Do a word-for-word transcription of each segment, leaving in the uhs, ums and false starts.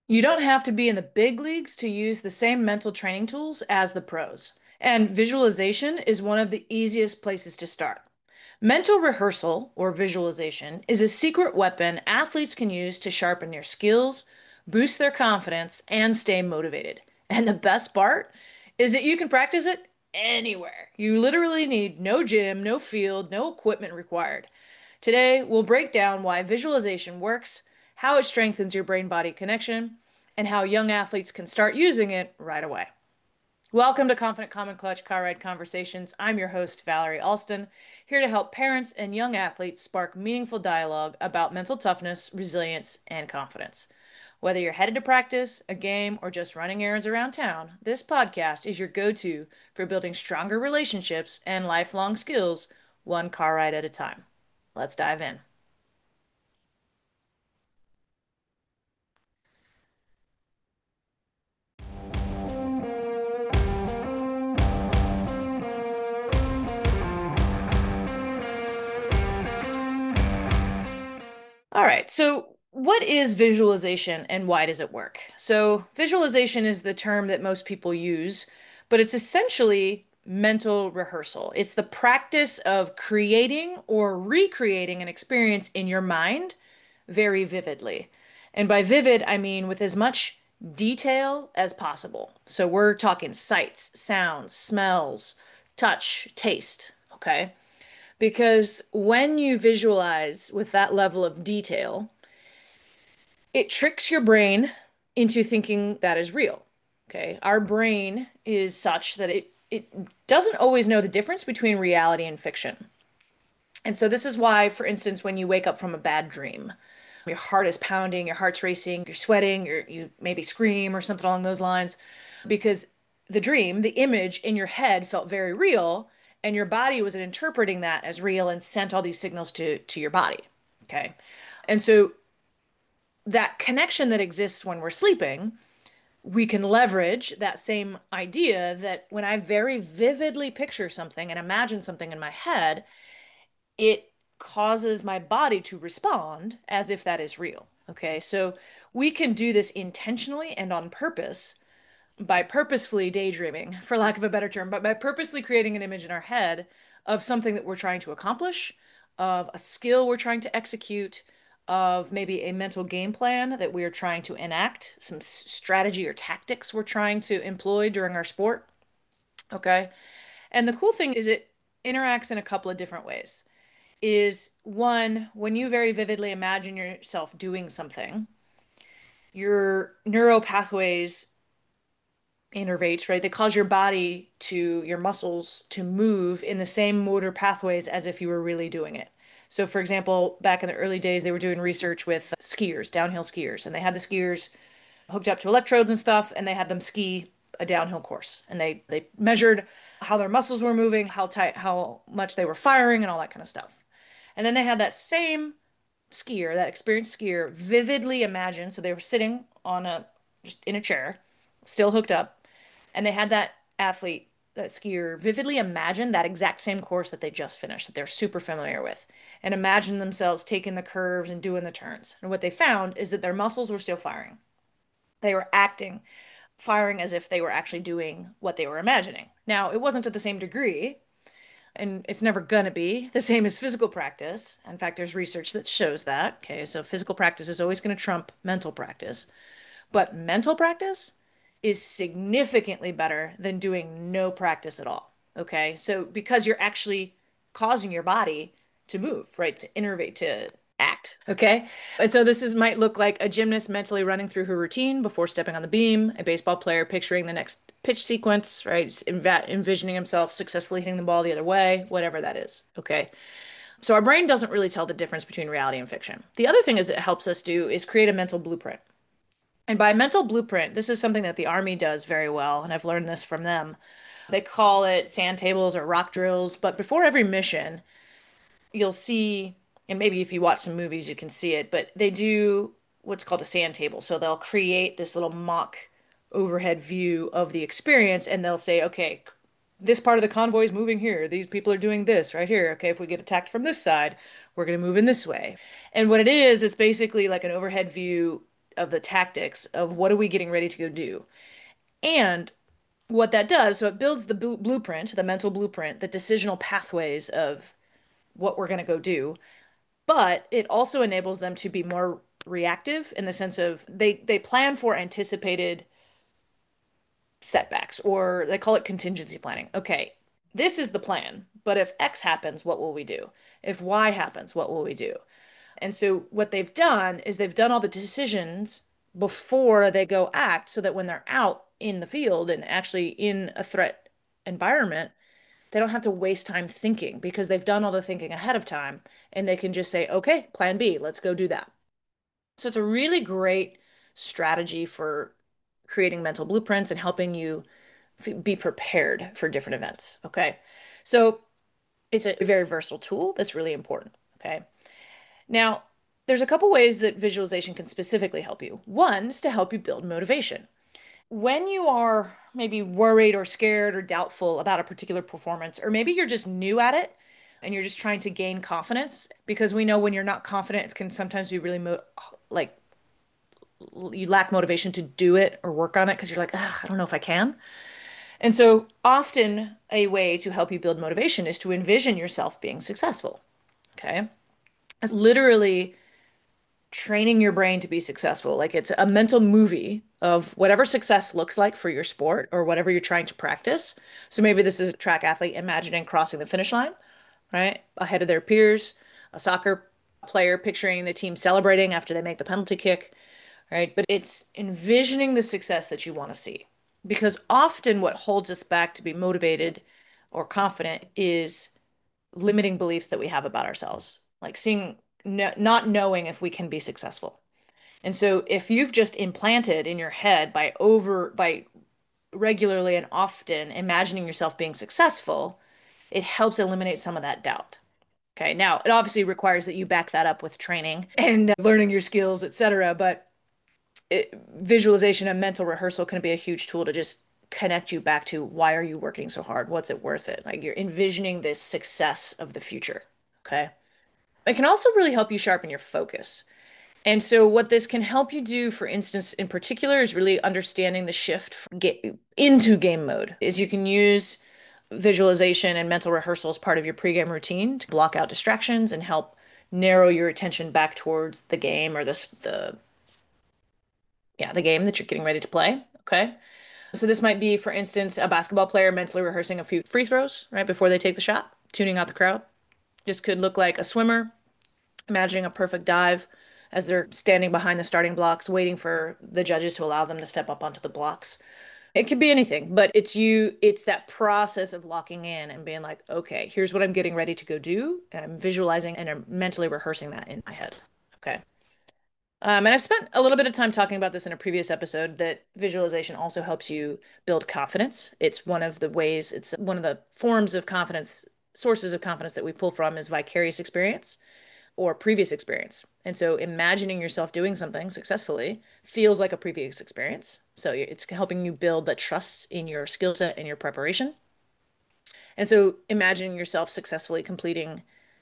You don't have to be in the big leagues to use the same mental training tools as the pros. And visualization is one of the easiest places to start. Mental rehearsal, or visualization, is a secret weapon athletes can use to sharpen their skills, boost their confidence, and stay motivated. And the best part is that you can practice it anywhere. You literally need no gym, no field, no equipment required. Today, we'll break down why visualization works, how it strengthens your brain body connection, and how young athletes can start using it right away. Welcome to Confident Common Clutch Car Ride Conversations. I'm your host, Valerie Alston, here to help parents and young athletes spark meaningful dialogue about mental toughness, resilience, and confidence. Whether you're headed to practice, a game, or just running errands around town, this podcast is your go to for building stronger relationships and lifelong skills, one car ride at a time. Let's dive in. All right, so what is visualization and why does it work? So, visualization is the term that most people use, but it's essentially mental rehearsal. It's the practice of creating or recreating an experience in your mind very vividly. And by vivid, I mean with as much detail as possible. So, we're talking sights, sounds, smells, touch, taste, okay? Because when you visualize with that level of detail, it tricks your brain into thinking that is real. Okay. Our brain is such that it it doesn't always know the difference between reality and fiction. And so this is why, for instance, when you wake up from a bad dream, your heart is pounding, your heart's racing, you're sweating, you're, you maybe scream or something along those lines, because the dream, the image in your head felt very real, and your body was interpreting that as real and sent all these signals to to your body. Okay. And so that connection that exists when we're sleeping, we can leverage that same idea that when I very vividly picture something and imagine something in my head, it causes my body to respond as if that is real. Okay, so we can do this intentionally and on purpose by purposefully daydreaming, for lack of a better term, but by purposely creating an image in our head of something that we're trying to accomplish, of a skill we're trying to execute, of maybe a mental game plan that we are trying to enact, some strategy or tactics we're trying to employ during our sport. Okay. And the cool thing is it interacts in a couple of different ways. Is one, when you very vividly imagine yourself doing something, your neural pathways innervate, right? They cause your body to, your muscles to move in the same motor pathways as if you were really doing it. So, for example, back in the early days, they were doing research with skiers, downhill skiers, and they had the skiers hooked up to electrodes and stuff, and they had them ski a downhill course. And they they measured how their muscles were moving, how tight, how much they were firing, and all that kind of stuff. And then they had that same skier, that experienced skier, vividly imagine. So they were sitting on a just in a chair, still hooked up, and they had that athlete, that skier, vividly imagine that exact same course that they just finished, that they're super familiar with, and imagine themselves taking the curves and doing the turns. And what they found is that their muscles were still firing. They were acting, firing as if they were actually doing what they were imagining. Now, it wasn't to the same degree, and it's never gonna be the same as physical practice. In fact, there's research that shows that. Okay, so physical practice is always going to trump mental practice, but mental practice is significantly better than doing no practice at all. Okay, so because you're actually causing your body to move, right, to innervate, to act. Okay, and so this is might look like a gymnast mentally running through her routine before stepping on the beam, a baseball player picturing the next pitch sequence, right, env envisioning himself successfully hitting the ball the other way, whatever that is. Okay, so our brain doesn't really tell the difference between reality and fiction. The other thing is it helps us do is create a mental blueprint. And by mental blueprint, this is something that the Army does very well, and I've learned this from them. They call it sand tables or rock drills, but before every mission, you'll see, and maybe if you watch some movies, you can see it, but they do what's called a sand table. So they'll create this little mock overhead view of the experience, and they'll say, okay, this part of the convoy is moving here. These people are doing this right here. Okay, if we get attacked from this side, we're going to move in this way. And what it is, is basically like an overhead view of the tactics of what are we getting ready to go do. And what that does, so it builds the blu- blueprint, the mental blueprint, the decisional pathways of what we're going to go do, but it also enables them to be more reactive in the sense of they they plan for anticipated setbacks, or they call it contingency planning. Okay, this is the plan, but if X happens, what will we do? If Y happens, what will we do? And so what they've done is they've done all the decisions before they go act so that when they're out in the field and actually in a threat environment, they don't have to waste time thinking because they've done all the thinking ahead of time and they can just say, okay, plan B, let's go do that. So it's a really great strategy for creating mental blueprints and helping you f be prepared for different events. Okay. So it's a very versatile tool that's really important. Okay. Now, there's a couple ways that visualization can specifically help you. One is to help you build motivation. When you are maybe worried or scared or doubtful about a particular performance, or maybe you're just new at it and you're just trying to gain confidence, because we know when you're not confident, it can sometimes be really mo like you lack motivation to do it or work on it because you're like, "Ugh, I don't know if I can." And so often a way to help you build motivation is to envision yourself being successful. Okay. It's literally training your brain to be successful. Like it's a mental movie of whatever success looks like for your sport or whatever you're trying to practice. So maybe this is a track athlete imagining crossing the finish line, right? Ahead of their peers, a soccer player picturing the team celebrating after they make the penalty kick, right? But it's envisioning the success that you want to see. Because often what holds us back to be motivated or confident is limiting beliefs that we have about ourselves, like seeing, no, not knowing if we can be successful. And so if you've just implanted in your head by over, by regularly and often imagining yourself being successful, it helps eliminate some of that doubt. Okay. Now, it obviously requires that you back that up with training and uh, learning your skills, et cetera. But it, visualization and mental rehearsal can be a huge tool to just connect you back to why are you working so hard? What's it worth it? Like you're envisioning this success of the future. Okay. It can also really help you sharpen your focus. And so, what this can help you do, for instance, in particular, is really understanding the shift from ga into game mode. Is you can use visualization and mental rehearsal as part of your pregame routine to block out distractions and help narrow your attention back towards the game or this the yeah the game that you're getting ready to play. Okay. So this might be, for instance, a basketball player mentally rehearsing a few free throws right before they take the shot, tuning out the crowd. This could look like a swimmer imagining a perfect dive as they're standing behind the starting blocks, waiting for the judges to allow them to step up onto the blocks. It could be anything, but it's you, it's that process of locking in and being like, okay, here's what I'm getting ready to go do. And I'm visualizing and I'm mentally rehearsing that in my head. Okay. Um, and I've spent a little bit of time talking about this in a previous episode that visualization also helps you build confidence. It's one of the ways, it's one of the forms of confidence, sources of confidence that we pull from is vicarious experience or previous experience. And so imagining yourself doing something successfully feels like a previous experience. So it's helping you build that trust in your skill set and your preparation. And so imagining yourself successfully completing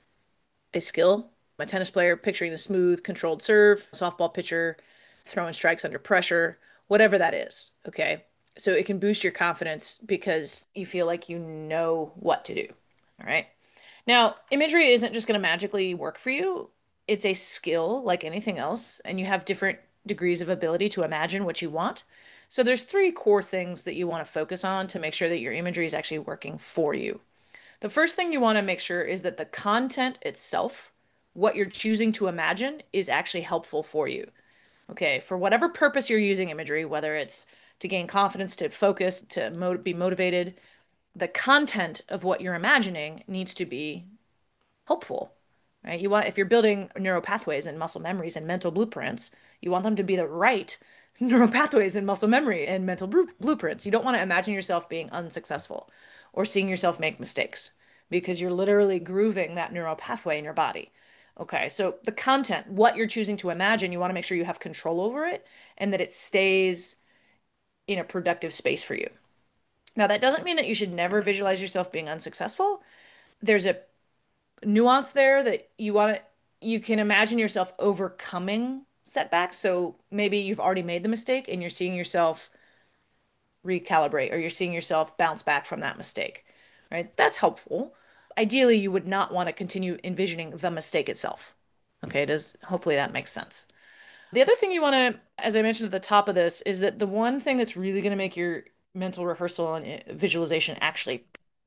a skill, a tennis player picturing the smooth, controlled serve, softball pitcher throwing strikes under pressure, whatever that is. Okay. So it can boost your confidence because you feel like you know what to do. All right. Now, imagery isn't just going to magically work for you. It's a skill like anything else, and you have different degrees of ability to imagine what you want. So there's three core things that you want to focus on to make sure that your imagery is actually working for you. The first thing you want to make sure is that the content itself, what you're choosing to imagine, is actually helpful for you. Okay, for whatever purpose you're using imagery, whether it's to gain confidence, to focus, to mo be motivated, the content of what you're imagining needs to be hopeful, right? You want, if you're building neural pathways and muscle memories and mental blueprints, you want them to be the right neural pathways and muscle memory and mental blueprints. You don't want to imagine yourself being unsuccessful or seeing yourself make mistakes because you're literally grooving that neural pathway in your body. Okay, so the content, what you're choosing to imagine, you want to make sure you have control over it and that it stays in a productive space for you. Now, that doesn't mean that you should never visualize yourself being unsuccessful. There's a nuance there that you want to, you can imagine yourself overcoming setbacks. So maybe you've already made the mistake and you're seeing yourself recalibrate or you're seeing yourself bounce back from that mistake, right? That's helpful. Ideally, you would not want to continue envisioning the mistake itself. Okay, does hopefully that makes sense. The other thing you want to, as I mentioned at the top of this, is that the one thing that's really going to make your mental rehearsal and uh, visualization actually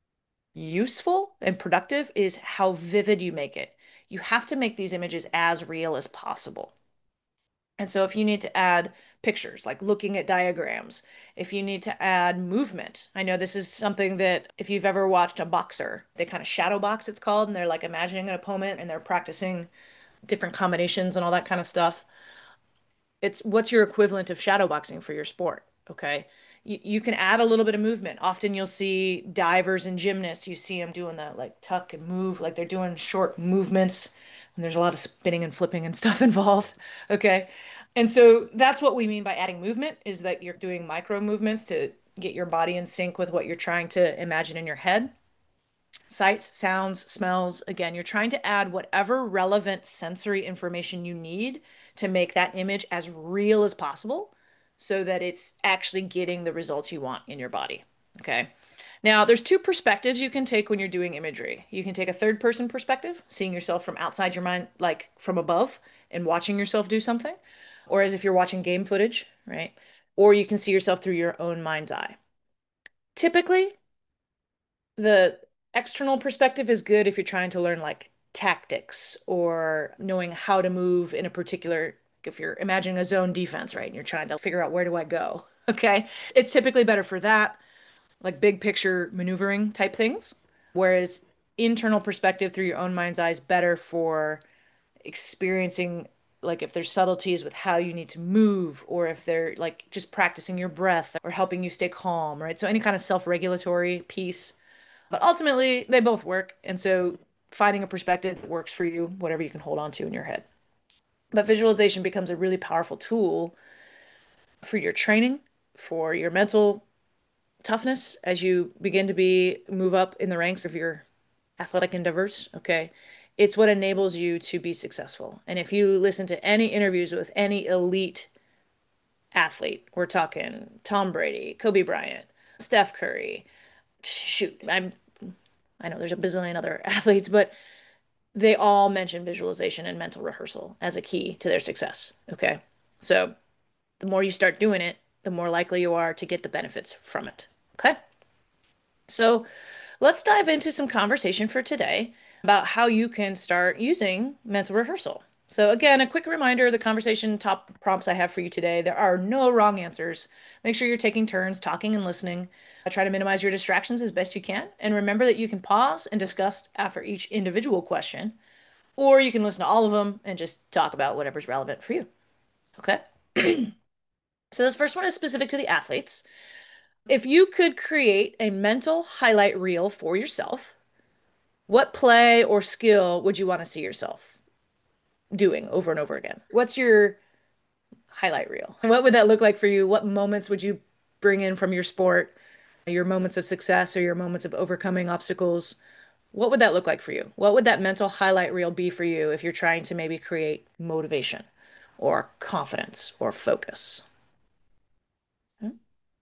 useful and productive is how vivid you make it. You have to make these images as real as possible. And so if you need to add pictures, like looking at diagrams, if you need to add movement, I know this is something that if you've ever watched a boxer, they kind of shadow box, it's called, and they're like imagining an opponent and they're practicing different combinations and all that kind of stuff. It's what's your equivalent of shadow boxing for your sport, okay? You, you can add a little bit of movement. Often you'll see divers and gymnasts, you see them doing that like tuck and move, like they're doing short movements, and there's a lot of spinning and flipping and stuff involved, okay? And so that's what we mean by adding movement is that you're doing micro movements to get your body in sync with what you're trying to imagine in your head. Sights, sounds, smells. Again, you're trying to add whatever relevant sensory information you need to make that image as real as possible so that it's actually getting the results you want in your body. Okay. Now, there's two perspectives you can take when you're doing imagery. You can take a third person perspective, seeing yourself from outside your mind, like from above, and watching yourself do something, or as if you're watching game footage, right? Or you can see yourself through your own mind's eye. Typically, the external perspective is good if you're trying to learn like tactics or knowing how to move in a particular, if you're imagining a zone defense, right? And you're trying to figure out where do I go? Okay. It's typically better for that, like big picture maneuvering type things. Whereas internal perspective through your own mind's eye is better for experiencing like if there's subtleties with how you need to move or if they're like just practicing your breath or helping you stay calm, right? So any kind of self-regulatory piece, but ultimately, they both work. And so finding a perspective that works for you, whatever you can hold on to in your head. But visualization becomes a really powerful tool for your training, for your mental toughness as you begin to be move up in the ranks of your athletic endeavors. Okay. It's what enables you to be successful. And if you listen to any interviews with any elite athlete, we're talking Tom Brady, Kobe Bryant, Steph Curry, shoot, I'm I know there's a bazillion other athletes, but they all mention visualization and mental rehearsal as a key to their success. Okay. So the more you start doing it, the more likely you are to get the benefits from it. Okay. So let's dive into some conversation for today about how you can start using mental rehearsal. So, again, a quick reminder the conversation top prompts I have for you today. There are no wrong answers. Make sure you're taking turns talking and listening. I try to minimize your distractions as best you can. And remember that you can pause and discuss after each individual question, or you can listen to all of them and just talk about whatever's relevant for you. Okay. So, this first one is specific to the athletes. If you could create a mental highlight reel for yourself, what play or skill would you want to see yourself doing over and over again? What's your highlight reel? What would that look like for you? What moments would you bring in from your sport, your moments of success or your moments of overcoming obstacles? What would that look like for you? What would that mental highlight reel be for you if you're trying to maybe create motivation or confidence or focus? Hmm?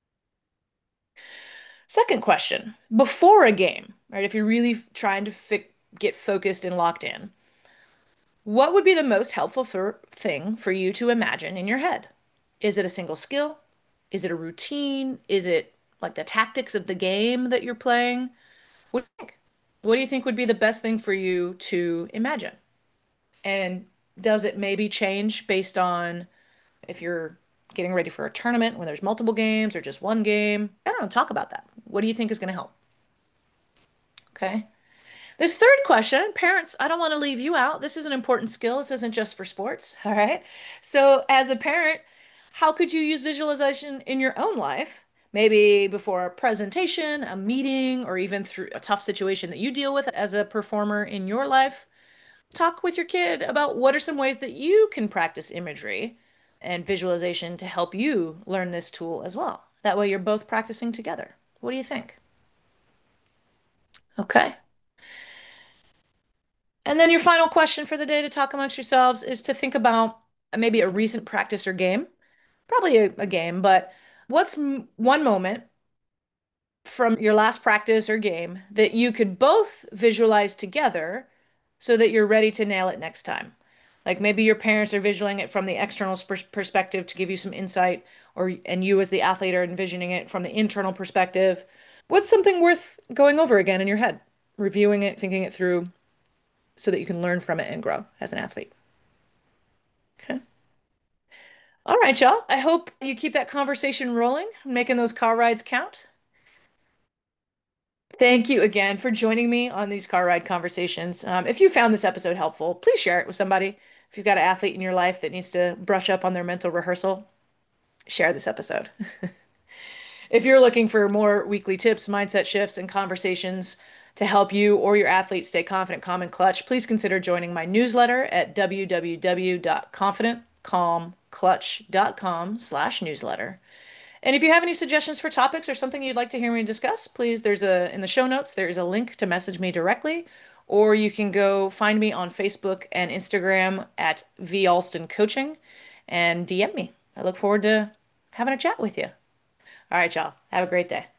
Second question, before a game, right? If you're really trying to fi get focused and locked in, what would be the most helpful for, thing for you to imagine in your head? Is it a single skill? Is it a routine? Is it like the tactics of the game that you're playing? What do you think? What do you think would be the best thing for you to imagine? And does it maybe change based on if you're getting ready for a tournament when there's multiple games or just one game? I don't know. Talk about that. What do you think is going to help? Okay. This third question, parents, I don't want to leave you out. This is an important skill. This isn't just for sports. All right. So, as a parent, how could you use visualization in your own life? Maybe before a presentation, a meeting, or even through a tough situation that you deal with as a performer in your life. Talk with your kid about what are some ways that you can practice imagery and visualization to help you learn this tool as well. That way, you're both practicing together. What do you think? Okay. And then your final question for the day to talk amongst yourselves is to think about maybe a recent practice or game, probably a, a game, but what's m one moment from your last practice or game that you could both visualize together so that you're ready to nail it next time? Like maybe your parents are visualizing it from the external pers- perspective to give you some insight, or and you as the athlete are envisioning it from the internal perspective. What's something worth going over again in your head, reviewing it, thinking it through so that you can learn from it and grow as an athlete? Okay. All right, y'all. I hope you keep that conversation rolling, making those car rides count. Thank you again for joining me on these car ride conversations. Um, if you found this episode helpful, please share it with somebody. If you've got an athlete in your life that needs to brush up on their mental rehearsal, share this episode. If you're looking for more weekly tips, mindset shifts, and conversations to help you or your athlete stay confident, calm, and clutch, please consider joining my newsletter at w w w dot confident calm clutch dot com slash newsletter. And if you have any suggestions for topics or something you'd like to hear me discuss, please, there's a, in the show notes, there is a link to message me directly, or you can go find me on Facebook and Instagram at V Alston Coaching and D M me. I look forward to having a chat with you. All right, y'all. Have a great day.